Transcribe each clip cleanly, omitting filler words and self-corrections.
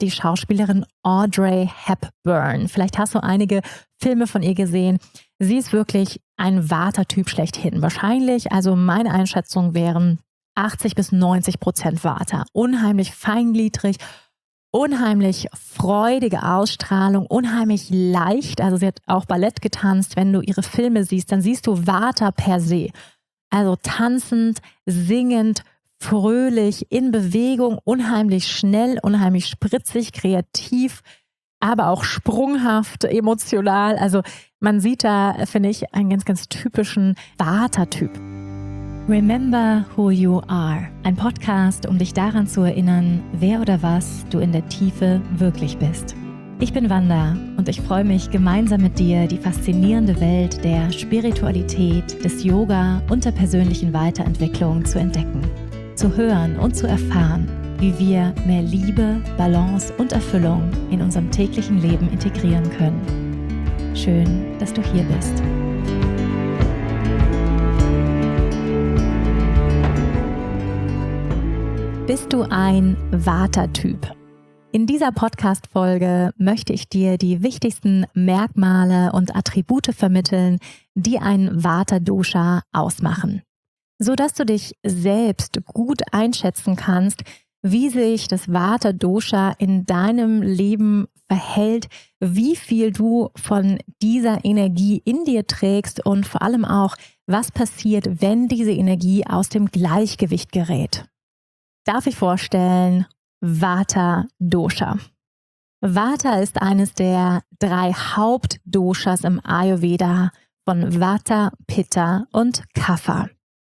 die Schauspielerin Audrey Hepburn. Vielleicht hast du einige Filme von ihr gesehen. Sie ist wirklich ein Vata-Typ schlechthin. Wahrscheinlich, also meine Einschätzung wären 80-90% Vata. Unheimlich feingliedrig, unheimlich freudige Ausstrahlung, unheimlich leicht. Also sie hat auch Ballett getanzt. Wenn du ihre Filme siehst, dann siehst du Vata per se. Also tanzend, singend, fröhlich, in Bewegung, unheimlich schnell, unheimlich spritzig, kreativ, aber auch sprunghaft, emotional. Also man sieht da, finde ich, einen ganz, ganz typischen Vata-Typ. Remember Who You Are. Ein Podcast, um dich daran zu erinnern, wer oder was du in der Tiefe wirklich bist. Ich bin Wanda und ich freue mich, gemeinsam mit dir die faszinierende Welt der Spiritualität, des Yoga und der persönlichen Weiterentwicklung zu entdecken, zu hören und zu erfahren, wie wir mehr Liebe, Balance und Erfüllung in unserem täglichen Leben integrieren können. Schön, dass du hier bist. Bist du ein Vata-Typ? In dieser Podcast-Folge möchte ich dir die wichtigsten Merkmale und Attribute vermitteln, die ein Vata-Dosha ausmachen, sodass du dich selbst gut einschätzen kannst, wie sich das Vata-Dosha in deinem Leben verhält, wie viel du von dieser Energie in dir trägst und vor allem auch, was passiert, wenn diese Energie aus dem Gleichgewicht gerät. Darf ich vorstellen, Vata-Dosha. Vata ist eines der 3 Hauptdoshas im Ayurveda von Vata, Pitta und Kapha.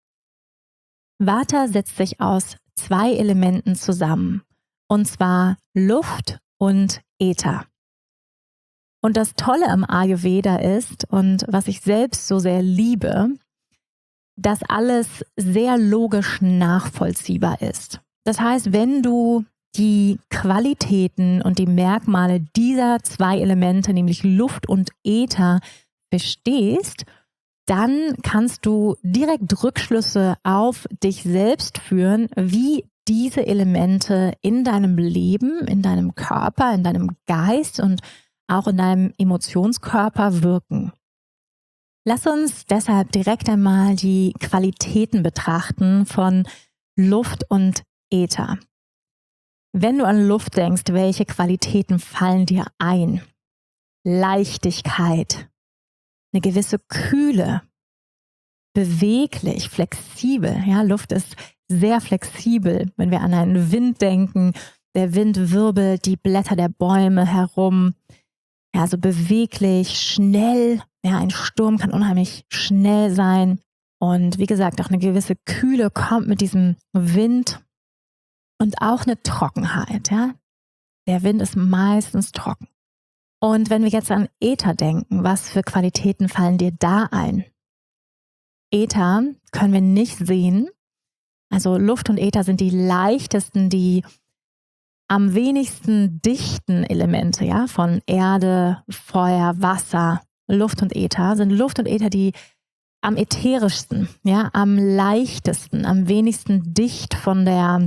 Vata setzt sich aus 2 Elementen zusammen, und zwar Luft und Äther. Und das Tolle im Ayurveda ist, und was ich selbst so sehr liebe, dass alles sehr logisch nachvollziehbar ist. Das heißt, wenn du die Qualitäten und die Merkmale dieser 2 Elemente, nämlich Luft und Äther, verstehst, dann kannst du direkt Rückschlüsse auf dich selbst führen, wie diese Elemente in deinem Leben, in deinem Körper, in deinem Geist und auch in deinem Emotionskörper wirken. Lass uns deshalb direkt einmal die Qualitäten betrachten von Luft und Äther. Wenn du an Luft denkst, welche Qualitäten fallen dir ein? Leichtigkeit, eine gewisse Kühle, beweglich, flexibel. Ja, Luft ist sehr flexibel. Wenn wir an einen Wind denken, der Wind wirbelt die Blätter der Bäume herum. Ja, so beweglich, schnell. Ja, ein Sturm kann unheimlich schnell sein. Und wie gesagt, auch eine gewisse Kühle kommt mit diesem Wind und auch eine Trockenheit. Ja? Der Wind ist meistens trocken. Und wenn wir jetzt an Äther denken, was für Qualitäten fallen dir da ein? Äther können wir nicht sehen. Also Luft und Äther sind die leichtesten, die am wenigsten dichten Elemente, ja, von Erde, Feuer, Wasser. Luft und Äther sind Luft und Äther die am ätherischsten, ja, am leichtesten, am wenigsten dicht von der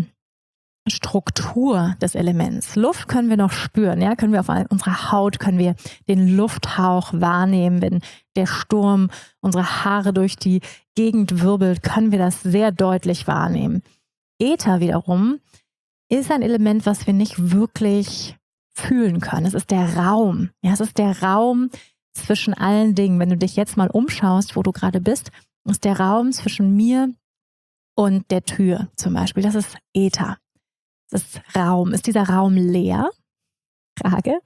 Struktur des Elements. Luft können wir noch spüren, ja, können wir auf unserer Haut, können wir den Lufthauch wahrnehmen, wenn der Sturm unsere Haare durch die Gegend wirbelt, können wir das sehr deutlich wahrnehmen. Äther wiederum ist ein Element, was wir nicht wirklich fühlen können. Es ist der Raum, ja, es ist der Raum zwischen allen Dingen. Wenn du dich jetzt mal umschaust, wo du gerade bist, ist der Raum zwischen mir und der Tür zum Beispiel. Das ist Äther. Das ist Raum. Ist dieser Raum leer? Frage.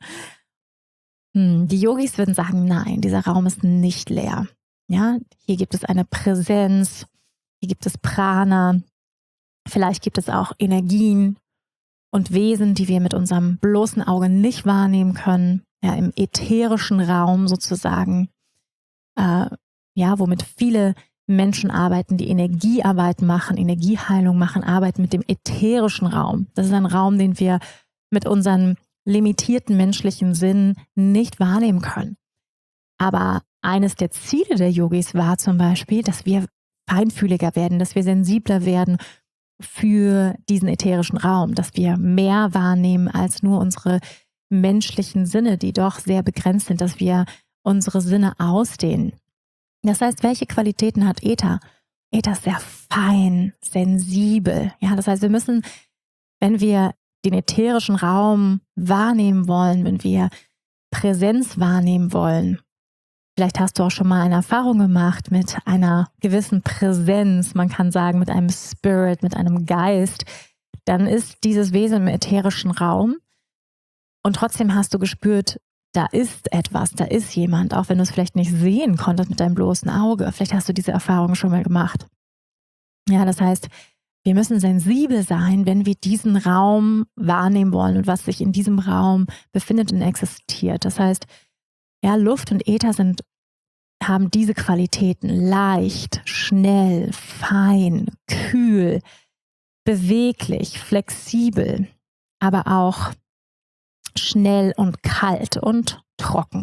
Die Yogis würden sagen, nein, dieser Raum ist nicht leer. Ja, hier gibt es eine Präsenz, hier gibt es Prana, vielleicht gibt es auch Energien und Wesen, die wir mit unserem bloßen Auge nicht wahrnehmen können. Ja, im ätherischen Raum sozusagen, womit viele Menschen arbeiten, die Energiearbeit machen, Energieheilung machen, arbeiten mit dem ätherischen Raum. Das ist ein Raum, den wir mit unseren limitierten menschlichen Sinnen nicht wahrnehmen können. Aber eines der Ziele der Yogis war zum Beispiel, dass wir feinfühliger werden, dass wir sensibler werden für diesen ätherischen Raum, dass wir mehr wahrnehmen als nur unsere menschlichen Sinne, die doch sehr begrenzt sind, dass wir unsere Sinne ausdehnen. Das heißt, welche Qualitäten hat Äther? Äther ist sehr fein, sensibel. Ja, das heißt, wir müssen, wenn wir den ätherischen Raum wahrnehmen wollen, wenn wir Präsenz wahrnehmen wollen, vielleicht hast du auch schon mal eine Erfahrung gemacht mit einer gewissen Präsenz, man kann sagen mit einem Spirit, mit einem Geist, dann ist dieses Wesen im ätherischen Raum und trotzdem hast du gespürt, da ist etwas, da ist jemand, auch wenn du es vielleicht nicht sehen konntest mit deinem bloßen Auge. Vielleicht hast du diese Erfahrung schon mal gemacht. Ja, das heißt, wir müssen sensibel sein, wenn wir diesen Raum wahrnehmen wollen und was sich in diesem Raum befindet und existiert. Das heißt, ja, Luft und Äther haben diese Qualitäten: leicht, schnell, fein, kühl, beweglich, flexibel, aber auch schnell und kalt und trocken.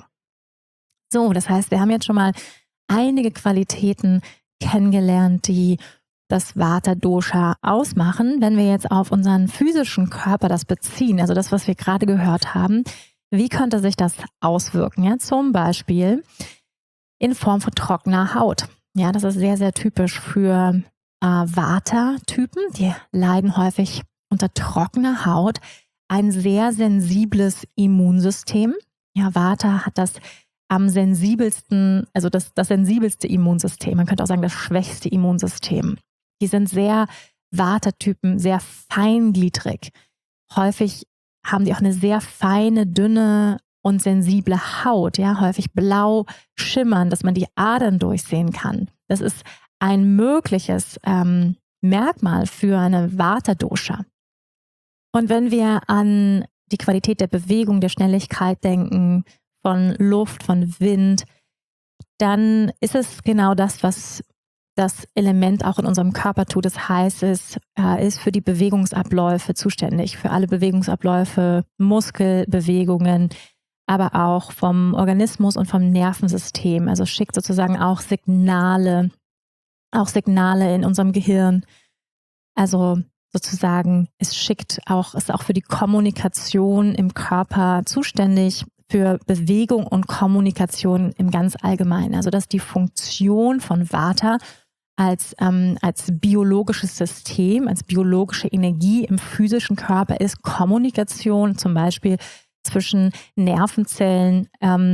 So, das heißt, wir haben jetzt schon mal einige Qualitäten kennengelernt, die das Vata-Dosha ausmachen. Wenn wir jetzt auf unseren physischen Körper das beziehen, also das, was wir gerade gehört haben, wie könnte sich das auswirken? Ja, zum Beispiel in Form von trockener Haut. Ja, das ist sehr, sehr typisch für Vata-Typen. Die leiden häufig unter trockener Haut. Ein sehr sensibles Immunsystem. Ja, Vata hat das am sensibelsten, also das sensibelste Immunsystem. Man könnte auch sagen, das schwächste Immunsystem. Die sind sehr Vata-Typen, sehr feingliedrig. Häufig haben die auch eine sehr feine, dünne und sensible Haut. Ja, häufig blau schimmern, dass man die Adern durchsehen kann. Das ist ein mögliches Merkmal für eine Vata-Dosha. Und wenn wir an die Qualität der Bewegung, der Schnelligkeit denken, von Luft, von Wind, dann ist es genau das, was das Element auch in unserem Körper tut. Das heißt, es ist für die Bewegungsabläufe zuständig, für alle Bewegungsabläufe, Muskelbewegungen, aber auch vom Organismus und vom Nervensystem. Also schickt sozusagen auch Signale in unserem Gehirn. Also sozusagen, ist auch für die Kommunikation im Körper zuständig, für Bewegung und Kommunikation im ganz Allgemeinen. Also das ist die Funktion von Vata als biologisches System, als biologische Energie im physischen Körper ist Kommunikation, zum Beispiel zwischen Nervenzellen,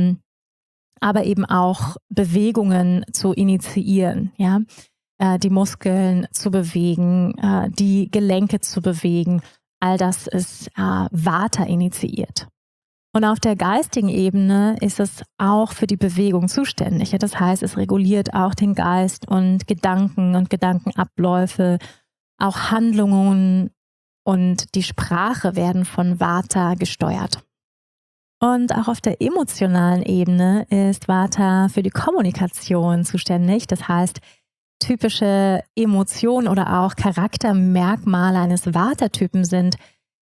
aber eben auch Bewegungen zu initiieren, ja. Die Muskeln zu bewegen, die Gelenke zu bewegen, all das ist Vata initiiert. Und auf der geistigen Ebene ist es auch für die Bewegung zuständig. Das heißt, es reguliert auch den Geist und Gedankenabläufe, auch Handlungen und die Sprache werden von Vata gesteuert. Und auch auf der emotionalen Ebene ist Vata für die Kommunikation zuständig. Das heißt, typische Emotionen oder auch Charaktermerkmale eines Vata-Typen sind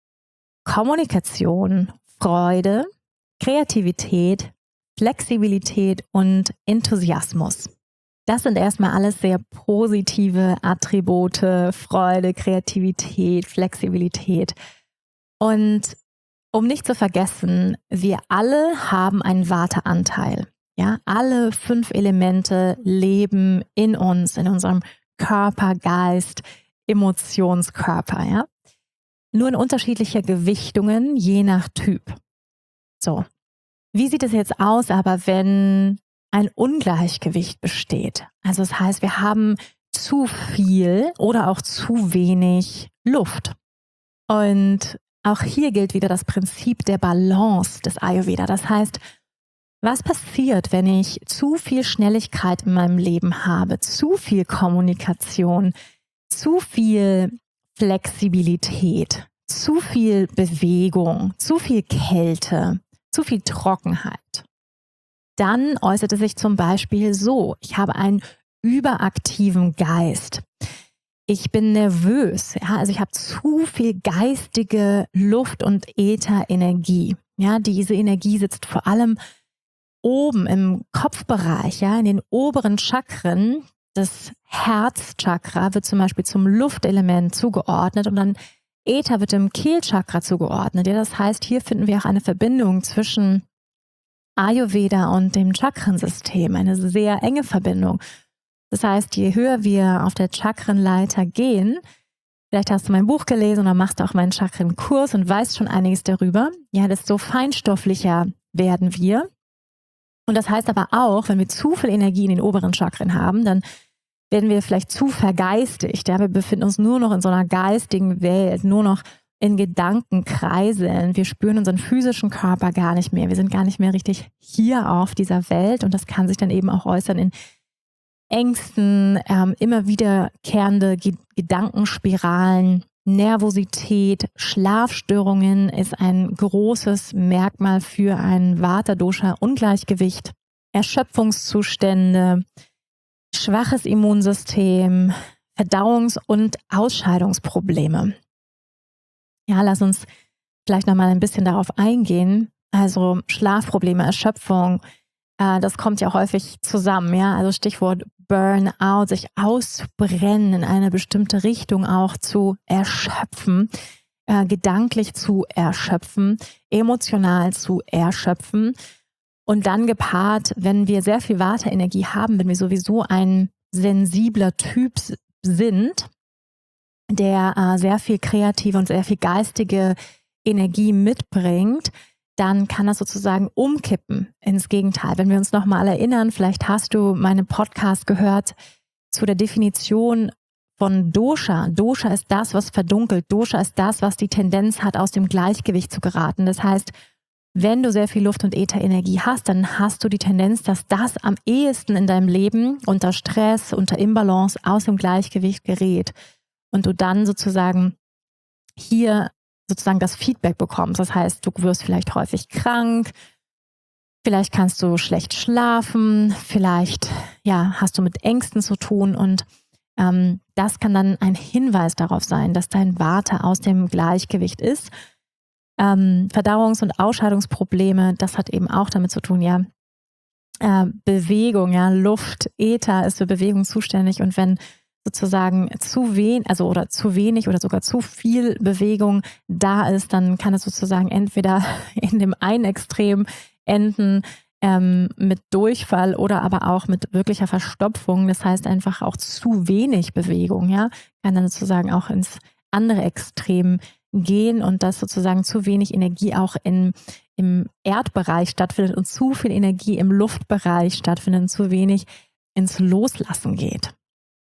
Kommunikation, Freude, Kreativität, Flexibilität und Enthusiasmus. Das sind erstmal alles sehr positive Attribute: Freude, Kreativität, Flexibilität. Und um nicht zu vergessen, wir alle haben einen Vata-Anteil. Ja, alle 5 Elemente leben in uns, in unserem Körper, Geist, Emotionskörper. Ja? Nur in unterschiedlicher Gewichtungen, je nach Typ. So, wie sieht es jetzt aus, aber wenn ein Ungleichgewicht besteht? Also das heißt, wir haben zu viel oder auch zu wenig Luft. Und auch hier gilt wieder das Prinzip der Balance des Ayurveda. Das heißt, was passiert, wenn ich zu viel Schnelligkeit in meinem Leben habe, zu viel Kommunikation, zu viel Flexibilität, zu viel Bewegung, zu viel Kälte, zu viel Trockenheit? Dann äußert es sich zum Beispiel so: Ich habe einen überaktiven Geist. Ich bin nervös, ja, also ich habe zu viel geistige Luft- und Ätherenergie. Ja, diese Energie sitzt vor allem oben im Kopfbereich, ja, in den oberen Chakren. Das Herzchakra wird zum Beispiel zum Luftelement zugeordnet und dann Äther wird dem Kehlchakra zugeordnet. Ja, das heißt, hier finden wir auch eine Verbindung zwischen Ayurveda und dem Chakrensystem, eine sehr enge Verbindung. Das heißt, je höher wir auf der Chakrenleiter gehen, vielleicht hast du mein Buch gelesen oder machst auch meinen Chakrenkurs und weißt schon einiges darüber, ja, desto feinstofflicher werden wir. Und das heißt aber auch, wenn wir zu viel Energie in den oberen Chakren haben, dann werden wir vielleicht zu vergeistigt. Ja? Wir befinden uns nur noch in so einer geistigen Welt, nur noch in Gedankenkreiseln. Wir spüren unseren physischen Körper gar nicht mehr. Wir sind gar nicht mehr richtig hier auf dieser Welt. Und das kann sich dann eben auch äußern in Ängsten, immer wiederkehrende Gedankenspiralen, Nervosität, Schlafstörungen ist ein großes Merkmal für ein Vata-Dosha-Ungleichgewicht, Erschöpfungszustände, schwaches Immunsystem, Verdauungs- und Ausscheidungsprobleme. Ja, lass uns vielleicht nochmal ein bisschen darauf eingehen. Also Schlafprobleme, Erschöpfung, das kommt ja häufig zusammen. Ja, also Stichwort Burnout, sich auszubrennen, in eine bestimmte Richtung auch zu erschöpfen, gedanklich zu erschöpfen, emotional zu erschöpfen. Und dann gepaart, wenn wir sehr viel Vata-Energie haben, wenn wir sowieso ein sensibler Typ sind, der sehr viel kreative und sehr viel geistige Energie mitbringt, dann kann das sozusagen umkippen ins Gegenteil. Wenn wir uns nochmal erinnern, vielleicht hast du meinen Podcast gehört zu der Definition von Dosha. Dosha ist das, was verdunkelt. Dosha ist das, was die Tendenz hat, aus dem Gleichgewicht zu geraten. Das heißt, wenn du sehr viel Luft- und Ätherenergie hast, dann hast du die Tendenz, dass das am ehesten in deinem Leben unter Stress, unter Imbalance aus dem Gleichgewicht gerät. Und du dann sozusagen hier sozusagen das Feedback bekommst. Das heißt, du wirst vielleicht häufig krank, vielleicht kannst du schlecht schlafen, vielleicht hast du mit Ängsten zu tun und das kann dann ein Hinweis darauf sein, dass dein Vata aus dem Gleichgewicht ist. Verdauungs- und Ausscheidungsprobleme, das hat eben auch damit zu tun, Bewegung, Luft, Äther ist für Bewegung zuständig und wenn sozusagen zu wenig oder sogar zu viel Bewegung da ist, dann kann es sozusagen entweder in dem einen Extrem enden mit Durchfall oder aber auch mit wirklicher Verstopfung. Das heißt einfach auch zu wenig Bewegung, kann dann sozusagen auch ins andere Extrem gehen und dass sozusagen zu wenig Energie auch im Erdbereich stattfindet und zu viel Energie im Luftbereich stattfindet und zu wenig ins Loslassen geht.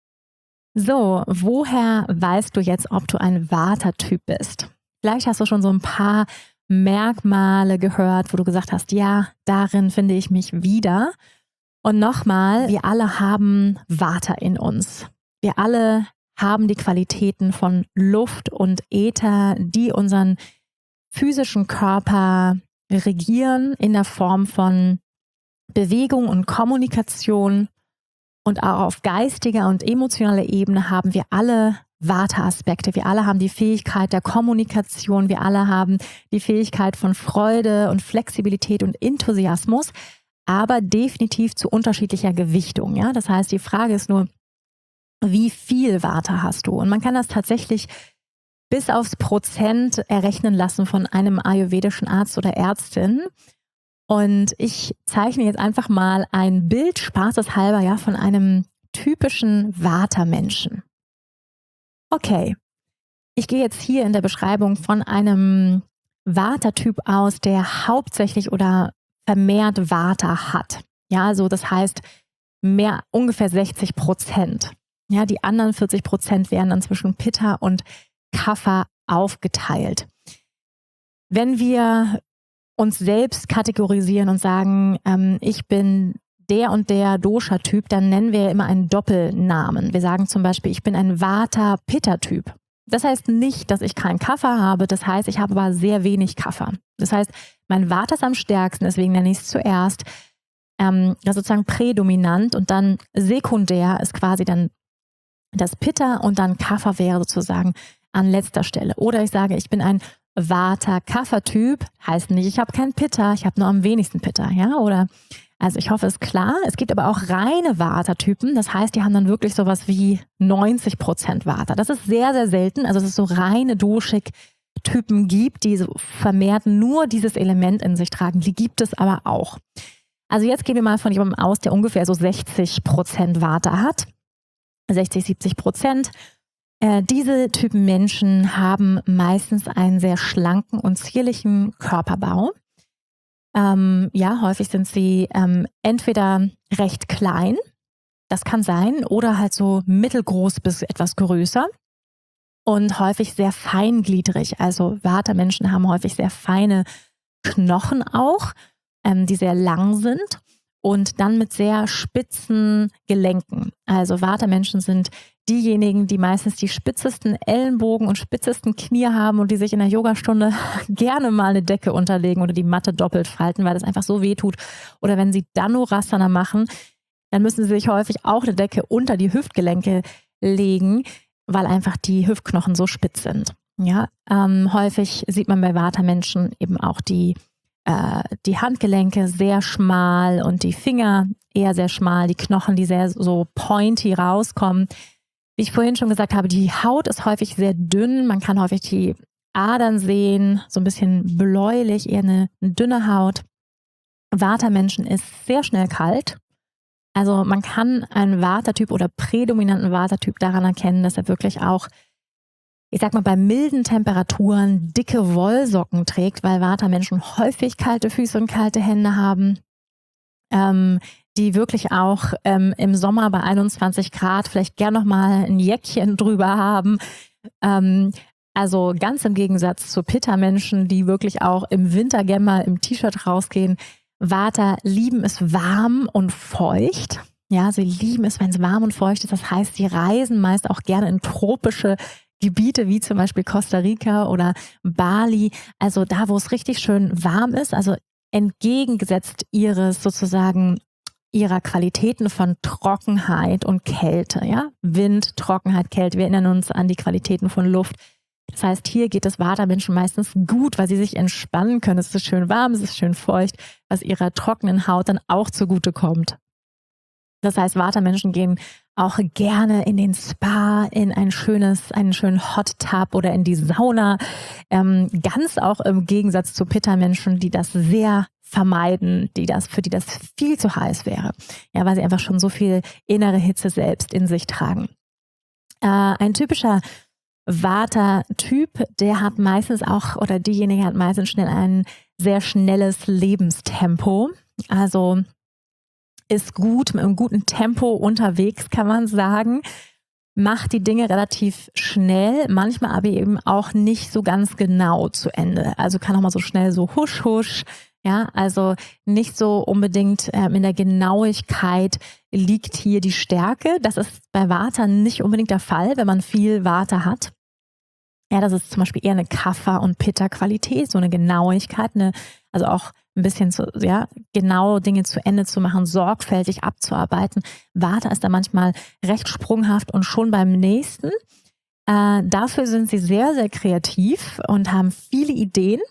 So, woher weißt du jetzt, ob du ein Vata-Typ bist? Vielleicht hast du schon so ein paar Merkmale gehört, wo du gesagt hast, ja, darin finde ich mich wieder. Und nochmal, wir alle haben Vata in uns. Wir alle haben die Qualitäten von Luft und Äther, die unseren physischen Körper regieren in der Form von Bewegung und Kommunikation. Und auch auf geistiger und emotionaler Ebene haben wir alle Vata-Aspekte. Wir alle haben die Fähigkeit der Kommunikation. Wir alle haben die Fähigkeit von Freude und Flexibilität und Enthusiasmus, aber definitiv zu unterschiedlicher Gewichtung. Ja? Das heißt, die Frage ist nur, wie viel Vata hast du? Und man kann das tatsächlich bis aufs Prozent errechnen lassen von einem ayurvedischen Arzt oder Ärztin. Und ich zeichne jetzt einfach mal ein Bild, spaßeshalber, von einem typischen Vata-Menschen. Okay, ich gehe jetzt hier in der Beschreibung von einem Vata-Typ aus, der hauptsächlich oder vermehrt Vata hat. Ja, also das heißt ungefähr 60%. Ja, die anderen 40% werden dann zwischen Pitta und Kapha aufgeteilt. Wenn wir uns selbst kategorisieren und sagen, ich bin der und der Dosha-Typ, dann nennen wir immer einen Doppelnamen. Wir sagen zum Beispiel, ich bin ein Vata-Pitta-Typ. Das heißt nicht, dass ich kein Kapha habe, das heißt, ich habe aber sehr wenig Kapha. Das heißt, mein Vata ist am stärksten, deswegen nenne ich es zuerst. Das ist sozusagen prädominant und dann sekundär ist quasi dann das Pitta und dann Kapha wäre sozusagen an letzter Stelle. Oder ich sage, ich bin ein Vata-Kapha-Typ heißt nicht, ich habe keinen Pitta, ich habe nur am wenigsten Pitta, ja, oder, also ich hoffe, es ist klar. Es gibt aber auch reine Vata-Typen, das heißt, die haben dann wirklich sowas wie 90% Vata. Das ist sehr, sehr selten, also es ist so reine Doshik-Typen gibt, die so vermehrt nur dieses Element in sich tragen, die gibt es aber auch. Also jetzt gehen wir mal von jemandem aus, der ungefähr so 60% Vata hat, 60-70%. Diese Typen Menschen haben meistens einen sehr schlanken und zierlichen Körperbau. Häufig sind sie entweder recht klein, das kann sein, oder halt so mittelgroß bis etwas größer und häufig sehr feingliedrig. Also Vata-Menschen haben häufig sehr feine Knochen auch, die sehr lang sind und dann mit sehr spitzen Gelenken. Also Vata-Menschen sind diejenigen, die meistens die spitzesten Ellenbogen und spitzesten Knie haben und die sich in der Yogastunde gerne mal eine Decke unterlegen oder die Matte doppelt falten, weil das einfach so weh tut. Oder wenn sie Dhanurasana machen, dann müssen sie sich häufig auch eine Decke unter die Hüftgelenke legen, weil einfach die Hüftknochen so spitz sind. Ja, häufig sieht man bei Vata-Menschen eben auch die Handgelenke sehr schmal und die Finger eher sehr schmal, die Knochen, die sehr so pointy rauskommen. Wie ich vorhin schon gesagt habe, die Haut ist häufig sehr dünn, man kann häufig die Adern sehen, so ein bisschen bläulich, eher eine dünne Haut. Vata-Menschen ist sehr schnell kalt. Also man kann einen Vata-Typ oder prädominanten Vata-Typ daran erkennen, dass er wirklich auch, ich sag mal, bei milden Temperaturen dicke Wollsocken trägt, weil Vata-Menschen häufig kalte Füße und kalte Hände haben, die wirklich auch im Sommer bei 21 Grad vielleicht gern nochmal ein Jäckchen drüber haben. Also ganz im Gegensatz zu Pitta-Menschen, die wirklich auch im Winter gerne mal im T-Shirt rausgehen. Vata lieben es warm und feucht. Ja, sie lieben es, wenn es warm und feucht ist. Das heißt, sie reisen meist auch gerne in tropische Gebiete wie zum Beispiel Costa Rica oder Bali, also da, wo es richtig schön warm ist, also entgegengesetzt ihrer Qualitäten von Trockenheit und Kälte, ja, Wind, Trockenheit, Kälte, wir erinnern uns an die Qualitäten von Luft. Das heißt, hier geht es Vata-Menschen meistens gut, weil sie sich entspannen können. Es ist schön warm, es ist schön feucht, was ihrer trockenen Haut dann auch zugute kommt. Das heißt, Vata-Menschen gehen auch gerne in den Spa, in einen schönen Hot Tub oder in die Sauna. Ganz auch im Gegensatz zu Pitta-Menschen, die das sehr vermeiden, für die das viel zu heiß wäre. Ja, weil sie einfach schon so viel innere Hitze selbst in sich tragen. Ein typischer Vata-Typ, der hat meistens auch, oder diejenige hat meistens schnell ein sehr schnelles Lebenstempo. Also ist gut, mit einem guten Tempo unterwegs, kann man sagen, macht die Dinge relativ schnell, manchmal aber eben auch nicht so ganz genau zu Ende. Also kann auch mal so schnell so husch, husch, ja, also nicht so unbedingt in der Genauigkeit liegt hier die Stärke. Das ist bei Vata nicht unbedingt der Fall, wenn man viel Vata hat. Ja, das ist zum Beispiel eher eine Kapha- und Pitta-Qualität, so eine Genauigkeit, also auch ein bisschen genau Dinge zu Ende zu machen, sorgfältig abzuarbeiten. Vata ist da manchmal recht sprunghaft und schon beim nächsten. Dafür sind sie sehr, sehr kreativ und haben viele Ideen,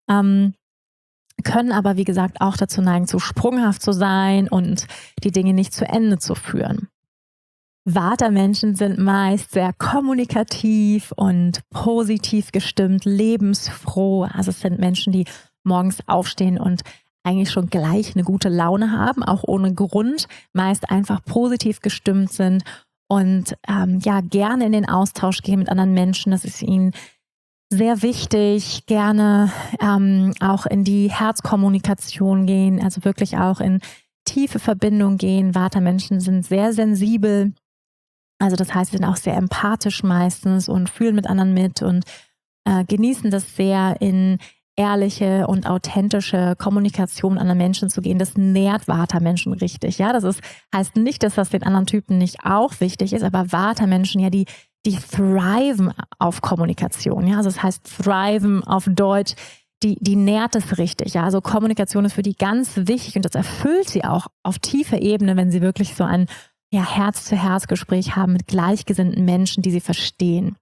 können aber, wie gesagt, auch dazu neigen, zu sprunghaft zu sein und die Dinge nicht zu Ende zu führen. Vata-Menschen sind meist sehr kommunikativ und positiv gestimmt, lebensfroh. Also es sind Menschen, die morgens aufstehen und eigentlich schon gleich eine gute Laune haben, auch ohne Grund, meist einfach positiv gestimmt sind und gerne in den Austausch gehen mit anderen Menschen. Das ist ihnen sehr wichtig, gerne auch in die Herzkommunikation gehen, also wirklich auch in tiefe Verbindung gehen. Vata-Menschen sind sehr sensibel. Also das heißt, sie sind auch sehr empathisch meistens und fühlen mit anderen mit und genießen das sehr, in ehrliche und authentische Kommunikation mit anderen Menschen zu gehen. Das nährt Vata-Menschen richtig. Ja, heißt nicht, dass das den anderen Typen nicht auch wichtig ist, aber Vata-Menschen, ja, die thriven auf Kommunikation. Ja, also das heißt thriven auf Deutsch, die nährt es richtig. Ja, also Kommunikation ist für die ganz wichtig und das erfüllt sie auch auf tiefer Ebene, wenn sie wirklich so ein Herz-zu-Herz-Gespräch haben mit gleichgesinnten Menschen, die sie verstehen.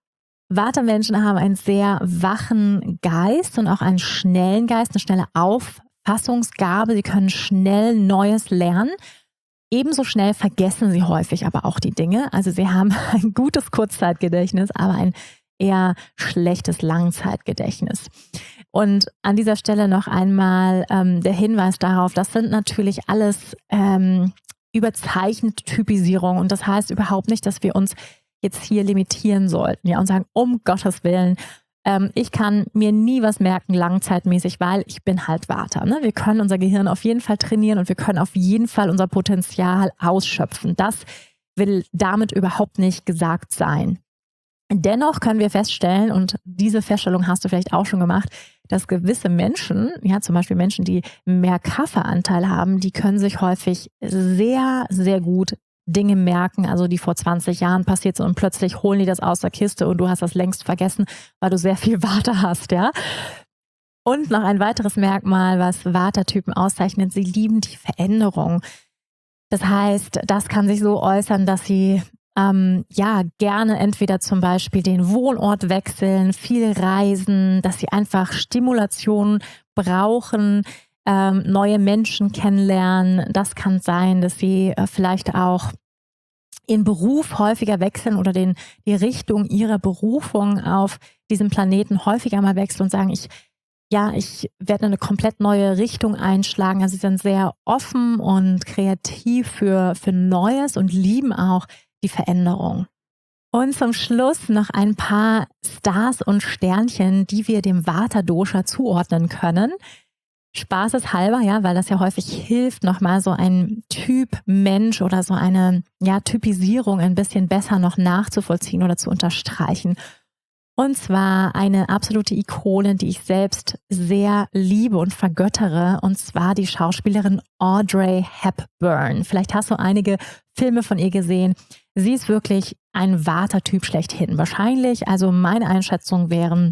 Vata-Menschen haben einen sehr wachen Geist und auch einen schnellen Geist, eine schnelle Auffassungsgabe. Sie können schnell Neues lernen. Ebenso schnell vergessen sie häufig aber auch die Dinge. Also sie haben ein gutes Kurzzeitgedächtnis, aber ein eher schlechtes Langzeitgedächtnis. Und an dieser Stelle noch einmal der Hinweis darauf, das sind natürlich alles überzeichnete Typisierungen. Und das heißt überhaupt nicht, dass wir uns jetzt hier limitieren sollten, ja, und sagen, um Gottes Willen, ich kann mir nie was merken langzeitmäßig, weil ich bin halt Vata. Ne? Wir können unser Gehirn auf jeden Fall trainieren und wir können auf jeden Fall unser Potenzial ausschöpfen. Das will damit überhaupt nicht gesagt sein. Dennoch können wir feststellen, und diese Feststellung hast du vielleicht auch schon gemacht, dass gewisse Menschen, ja, zum Beispiel Menschen, die mehr Kaffeeanteil haben, die können sich häufig sehr, sehr gut Dinge merken, also die vor 20 Jahren passiert sind und plötzlich holen die das aus der Kiste und du hast das längst vergessen, weil du sehr viel Vata hast, ja. Und noch ein weiteres Merkmal, was Vata-Typen auszeichnet, sie lieben die Veränderung. Das heißt, das kann sich so äußern, dass sie gerne entweder zum Beispiel den Wohnort wechseln, viel reisen, dass sie einfach Stimulation brauchen, neue Menschen kennenlernen. Das kann sein, dass sie vielleicht auch ihren Beruf häufiger wechseln oder die Richtung ihrer Berufung auf diesem Planeten häufiger mal wechseln und sagen, ich werde eine komplett neue Richtung einschlagen. Also sie sind sehr offen und kreativ für Neues und lieben auch die Veränderung. Und zum Schluss noch ein paar Stars und Sternchen, die wir dem Vata-Dosha zuordnen können. Spaßeshalber, ja, weil das ja häufig hilft, nochmal so ein Typ Mensch oder so eine Typisierung ein bisschen besser noch nachzuvollziehen oder zu unterstreichen. Und zwar eine absolute Ikone, die ich selbst sehr liebe und vergöttere, und zwar die Schauspielerin Audrey Hepburn. Vielleicht hast du einige Filme von ihr gesehen. Sie ist wirklich ein Vata-Typ schlechthin. Wahrscheinlich, also meine Einschätzung wären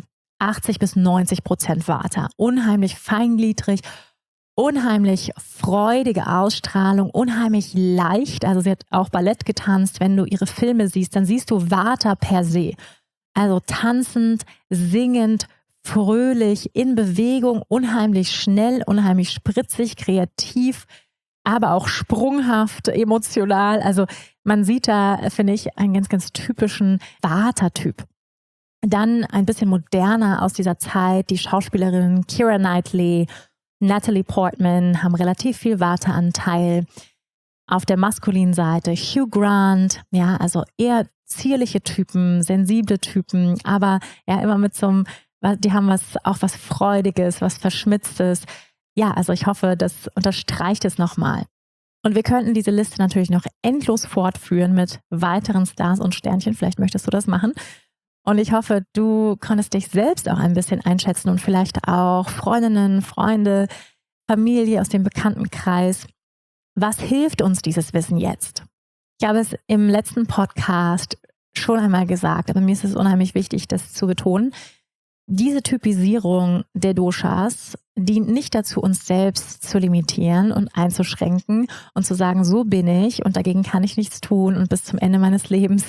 80-90% Vata. Unheimlich feingliedrig, unheimlich freudige Ausstrahlung, unheimlich leicht. Also sie hat auch Ballett getanzt. Wenn du ihre Filme siehst, dann siehst du Vata per se. Also tanzend, singend, fröhlich, in Bewegung, unheimlich schnell, unheimlich spritzig, kreativ, aber auch sprunghaft, emotional. Also man sieht da, finde ich, einen ganz, ganz typischen Vata-Typ. Dann ein bisschen moderner aus dieser Zeit, die Schauspielerinnen Keira Knightley, Natalie Portman haben relativ viel Vata-Anteil. Auf der maskulinen Seite Hugh Grant, ja, also eher zierliche Typen, sensible Typen, aber ja immer mit so einem, die haben was Freudiges, was Verschmitztes. Ja, also ich hoffe, das unterstreicht es nochmal. Und wir könnten diese Liste natürlich noch endlos fortführen mit weiteren Stars und Sternchen. Vielleicht möchtest du das machen. Und ich hoffe, du konntest dich selbst auch ein bisschen einschätzen und vielleicht auch Freundinnen, Freunde, Familie aus dem Bekanntenkreis. Was hilft uns dieses Wissen jetzt? Ich habe es im letzten Podcast schon einmal gesagt, aber mir ist es unheimlich wichtig, das zu betonen. Diese Typisierung der Doshas dient nicht dazu, uns selbst zu limitieren und einzuschränken und zu sagen, so bin ich und dagegen kann ich nichts tun und bis zum Ende meines Lebens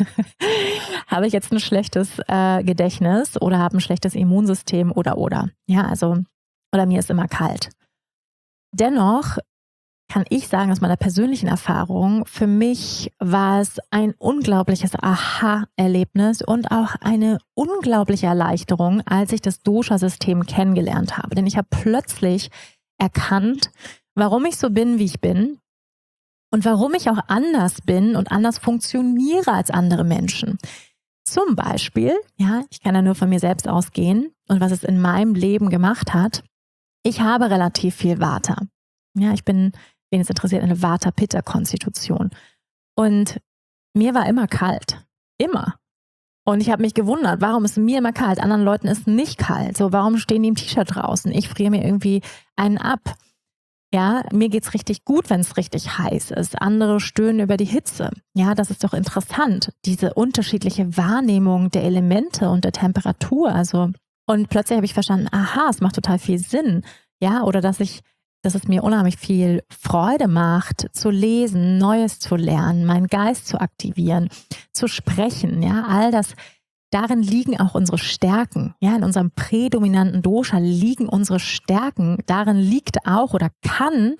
habe ich jetzt ein schlechtes Gedächtnis oder habe ein schlechtes Immunsystem oder. Ja, also, oder mir ist immer kalt. Dennoch kann ich sagen, aus meiner persönlichen Erfahrung, für mich war es ein unglaubliches Aha-Erlebnis und auch eine unglaubliche Erleichterung, als ich das Dosha-System kennengelernt habe. Denn ich habe plötzlich erkannt, warum ich so bin, wie ich bin und warum ich auch anders bin und anders funktioniere als andere Menschen. Zum Beispiel, ja, ich kann ja nur von mir selbst ausgehen und was es in meinem Leben gemacht hat. Ich habe relativ viel Vata. Ja, ich bin, wen es interessiert, eine Vata-Pitta-Konstitution. Und mir war immer kalt. Immer. Und ich habe mich gewundert, warum ist mir immer kalt? Anderen Leuten ist nicht kalt. So, warum stehen die im T-Shirt draußen? Ich friere mir irgendwie einen ab. Ja, mir geht's richtig gut, wenn es richtig heiß ist. Andere stöhnen über die Hitze. Ja, das ist doch interessant. Diese unterschiedliche Wahrnehmung der Elemente und der Temperatur. Also, und plötzlich habe ich verstanden, aha, es macht total viel Sinn. Ja, oder dass es mir unheimlich viel Freude macht, zu lesen, Neues zu lernen, meinen Geist zu aktivieren, zu sprechen. Ja, all das darin liegen auch unsere Stärken. Ja, in unserem prädominanten Dosha liegen unsere Stärken. Darin liegt auch oder kann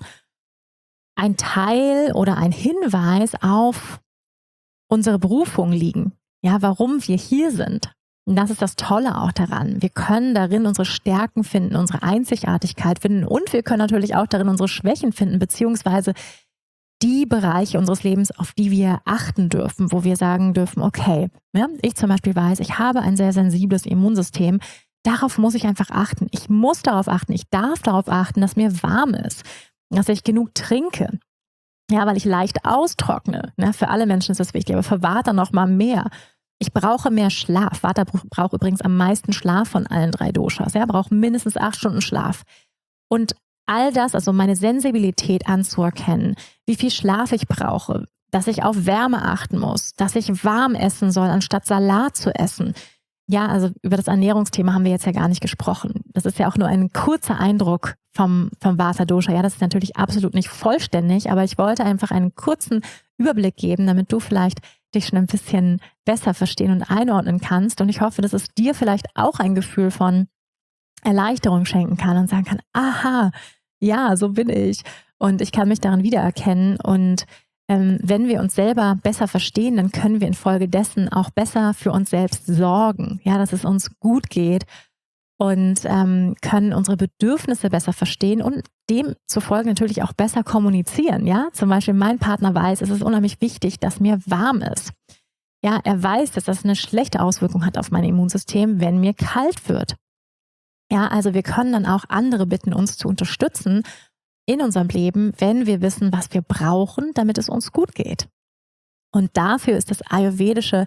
ein Teil oder ein Hinweis auf unsere Berufung liegen. Ja, warum wir hier sind. Und das ist das Tolle auch daran. Wir können darin unsere Stärken finden, unsere Einzigartigkeit finden und wir können natürlich auch darin unsere Schwächen finden, beziehungsweise die Bereiche unseres Lebens, auf die wir achten dürfen, wo wir sagen dürfen, okay, ja, ich zum Beispiel weiß, ich habe ein sehr sensibles Immunsystem, darauf muss ich einfach achten. Ich muss darauf achten, ich darf darauf achten, dass mir warm ist, dass ich genug trinke. Ja, weil ich leicht austrockne. Ne? Für alle Menschen ist das wichtig, aber für Vata noch mal mehr. Ich brauche mehr Schlaf. Vata braucht übrigens am meisten Schlaf von allen 3 Doshas. Er braucht mindestens 8 Stunden Schlaf. Und all das, also meine Sensibilität anzuerkennen, wie viel Schlaf ich brauche, dass ich auf Wärme achten muss, dass ich warm essen soll, anstatt Salat zu essen. Ja, also über das Ernährungsthema haben wir jetzt ja gar nicht gesprochen. Das ist ja auch nur ein kurzer Eindruck vom Vata-Dosha. Ja, das ist natürlich absolut nicht vollständig, aber ich wollte einfach einen kurzen Überblick geben, damit du vielleicht dich schon ein bisschen besser verstehen und einordnen kannst. Und ich hoffe, dass es dir vielleicht auch ein Gefühl von Erleichterung schenken kann und sagen kann, aha, ja, so bin ich. Und ich kann mich darin wiedererkennen. Und wenn wir uns selber besser verstehen, dann können wir infolgedessen auch besser für uns selbst sorgen. Ja, dass es uns gut geht und können unsere Bedürfnisse besser verstehen und demzufolge natürlich auch besser kommunizieren. Ja, zum Beispiel mein Partner weiß, es ist unheimlich wichtig, dass mir warm ist. Ja, er weiß, dass das eine schlechte Auswirkung hat auf mein Immunsystem, wenn mir kalt wird. Ja, also wir können dann auch andere bitten, uns zu unterstützen in unserem Leben, wenn wir wissen, was wir brauchen, damit es uns gut geht. Und dafür ist das ayurvedische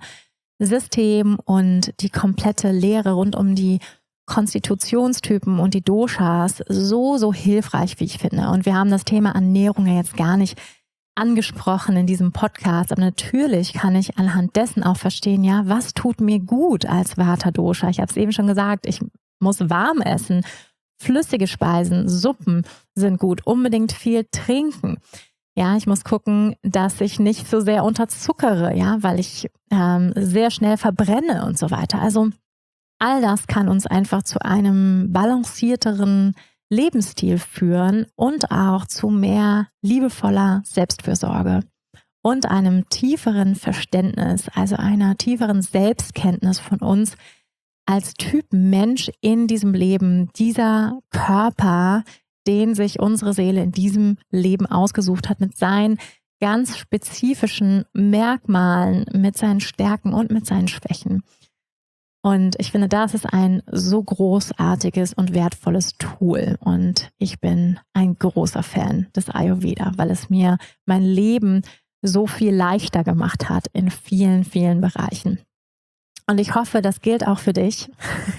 System und die komplette Lehre rund um die Konstitutionstypen und die Doshas so hilfreich, wie ich finde. Und wir haben das Thema Ernährung ja jetzt gar nicht angesprochen in diesem Podcast, aber natürlich kann ich anhand dessen auch verstehen, ja, was tut mir gut als Vata-Dosha? Ich habe es eben schon gesagt, ich muss warm essen, flüssige Speisen, Suppen sind gut, unbedingt viel trinken. Ja, ich muss gucken, dass ich nicht so sehr unterzuckere, ja, weil ich sehr schnell verbrenne und so weiter. Also all das kann uns einfach zu einem balancierteren Lebensstil führen und auch zu mehr liebevoller Selbstfürsorge und einem tieferen Verständnis, also einer tieferen Selbstkenntnis von uns als Typ Mensch in diesem Leben, dieser Körper, den sich unsere Seele in diesem Leben ausgesucht hat, mit seinen ganz spezifischen Merkmalen, mit seinen Stärken und mit seinen Schwächen. Und ich finde, das ist ein so großartiges und wertvolles Tool. Und ich bin ein großer Fan des Ayurveda, weil es mir mein Leben so viel leichter gemacht hat in vielen Bereichen. Und ich hoffe, das gilt auch für dich.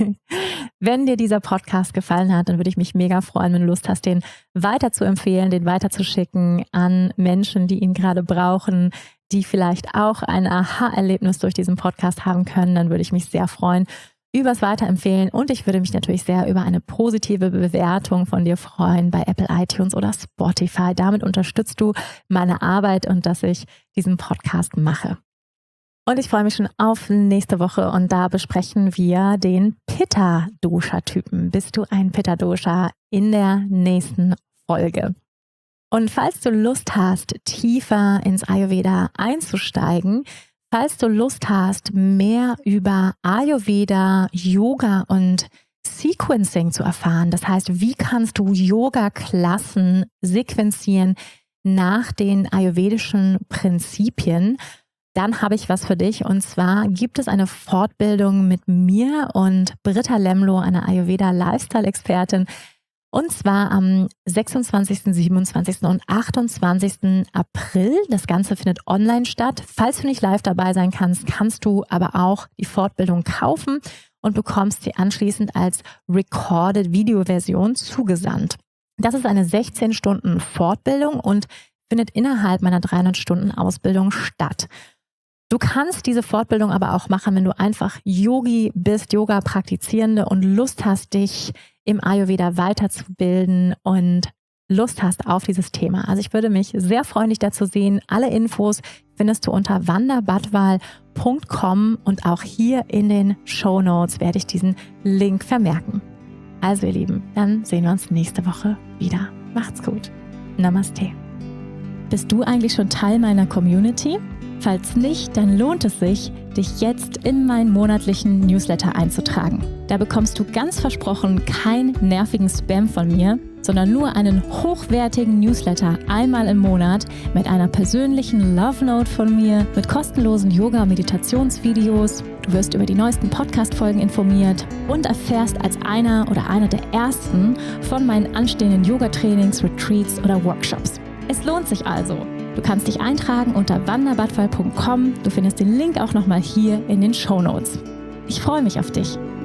Wenn dir dieser Podcast gefallen hat, dann würde ich mich mega freuen, wenn du Lust hast, den weiter zu empfehlen, den weiterzuschicken an Menschen, die ihn gerade brauchen, die vielleicht auch ein Aha-Erlebnis durch diesen Podcast haben können. Dann würde ich mich sehr freuen übers Weiterempfehlen und ich würde mich natürlich sehr über eine positive Bewertung von dir freuen bei Apple iTunes oder Spotify. Damit unterstützt du meine Arbeit und dass ich diesen Podcast mache. Und ich freue mich schon auf nächste Woche und da besprechen wir den Pitta-Dosha-Typen. Bist du ein Pitta-Dosha in der nächsten Folge? Und falls du Lust hast, tiefer ins Ayurveda einzusteigen, falls du Lust hast, mehr über Ayurveda, Yoga und Sequencing zu erfahren, das heißt, wie kannst du Yoga-Klassen sequenzieren nach den ayurvedischen Prinzipien, dann habe ich was für dich und zwar gibt es eine Fortbildung mit mir und Britta Lemlow, einer Ayurveda-Lifestyle-Expertin, und zwar am 26., 27. und 28. April. Das Ganze findet online statt. Falls du nicht live dabei sein kannst, kannst du aber auch die Fortbildung kaufen und bekommst sie anschließend als Recorded Video-Version zugesandt. Das ist eine 16 Stunden Fortbildung und findet innerhalb meiner 300 Stunden Ausbildung statt. Du kannst diese Fortbildung aber auch machen, wenn du einfach Yogi bist, Yoga-Praktizierende und Lust hast, dich im Ayurveda weiterzubilden und Lust hast auf dieses Thema. Also ich würde mich sehr freuen, dich da zu sehen. Alle Infos findest du unter wandabadwal.com und auch hier in den Shownotes werde ich diesen Link vermerken. Also ihr Lieben, dann sehen wir uns nächste Woche wieder. Macht's gut. Namaste. Bist du eigentlich schon Teil meiner Community? Falls nicht, dann lohnt es sich, dich jetzt in meinen monatlichen Newsletter einzutragen. Da bekommst du ganz versprochen keinen nervigen Spam von mir, sondern nur einen hochwertigen Newsletter einmal im Monat mit einer persönlichen Love Note von mir, mit kostenlosen Yoga- und Meditationsvideos. Du wirst über die neuesten Podcast-Folgen informiert und erfährst als einer oder einer der ersten von meinen anstehenden Yoga-Trainings, Retreats oder Workshops. Es lohnt sich also. Du kannst dich eintragen unter wandabadwal.com. Du findest den Link auch nochmal hier in den Shownotes. Ich freue mich auf dich.